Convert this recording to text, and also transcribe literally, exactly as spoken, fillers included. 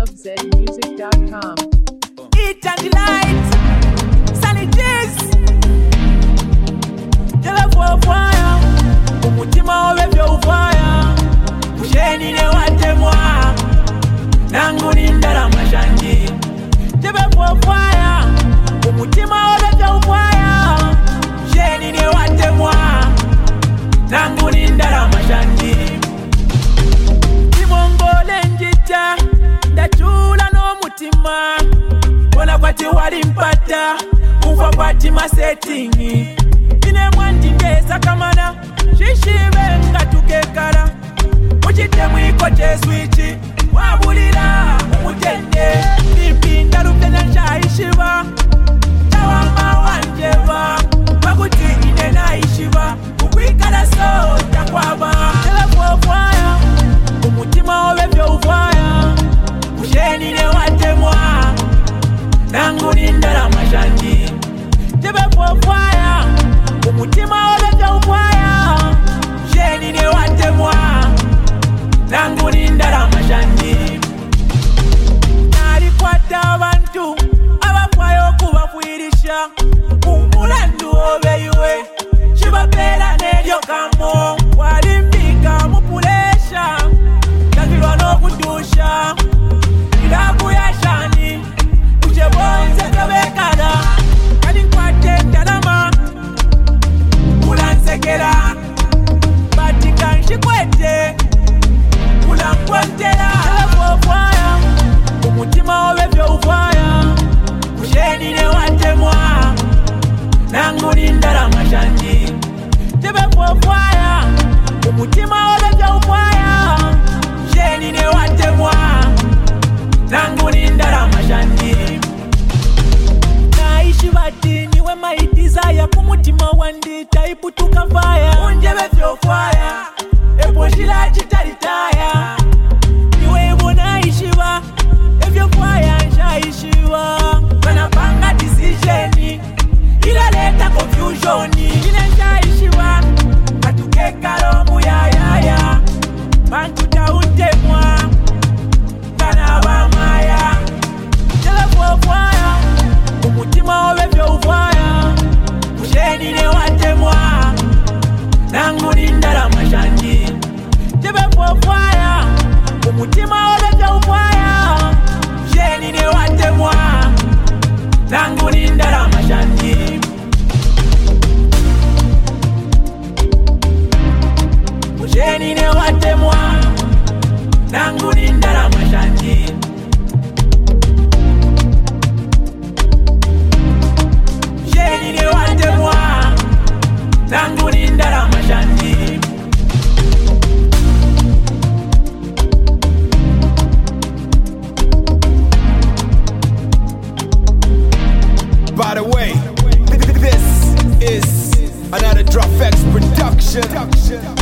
love zed music dot com. Eat and delight, Sunny Jigs. Jela for fire, umutima ovevyo ufaya. Kusheni ne watemwa, nangu ni ndara mashangi. Jela for fire, umutima ovevyo ufaya. Kusheni ne watemwa, nangu ni ndara mashangi. Timongole njita, ndachula no mutima. Bona kwati wali mpata, kufa kwati masettingi. Ine mwandi ngesa kamana, shishibe nga tukekala. Mujite mwiko jeswichi, wabulira umutende. Nipinda rupena nshayishiba, chawama wanjeba. Wakuti ine naishiba, kukwikala so takwaba. Telepo ufaya, umutima ovevyo ufaya. Kusheni ne watemwa, nangu ni ndara mashangi. Jebe for fire, umutima ovevyo ufaya. Kusheni ne watemwa, nangu ni ndara mashangi. Nalikwata abantu abafwayo kubafwirisha. Umulandu obeyuwe, shibapera nelyo kamo. Walimbika mupulesha, takilwa n'okudusha. Ilaku ya shani, uchebonze kabekada. Kani kwate ndalama, ulansekera. Batika nshikwete, ulankwantela. Telepo ufaya, umutima ovevyo ufaya. Kusheni ne watemwa, nangu ni ndara mashangi. Telepo ufaya, umutima ovevyo ufaya. Kusheni ne watemwa, nangu ni ndara mashangi. Naishi bati niwe my desire. Kumutima wandi taiputuka fire. Unjebe vyo fire, epo shila chitaritaya. Niwe ibu naishiba, evyo fire nshaishiba. Wanapanga decision, ila leta confusion. Ine nshaishiba, katukeka romu ya ya ya. Bantu tauntemwa, kana wamaya. Telepo ufaya, umutima ovevyo ufaya. Kusheni ne watemwa, nangu ni ndara mashangi. Telepo ufaya, umutima ovevyo ufaya. Kusheni ne watemwa, nangu ni ndara mashangi. Kusheni ne watemwa, nangu ni ndara mashangi. Kusheni ne watemwa, nangu ni ndara mashangi. By the way, this is another Drop X production.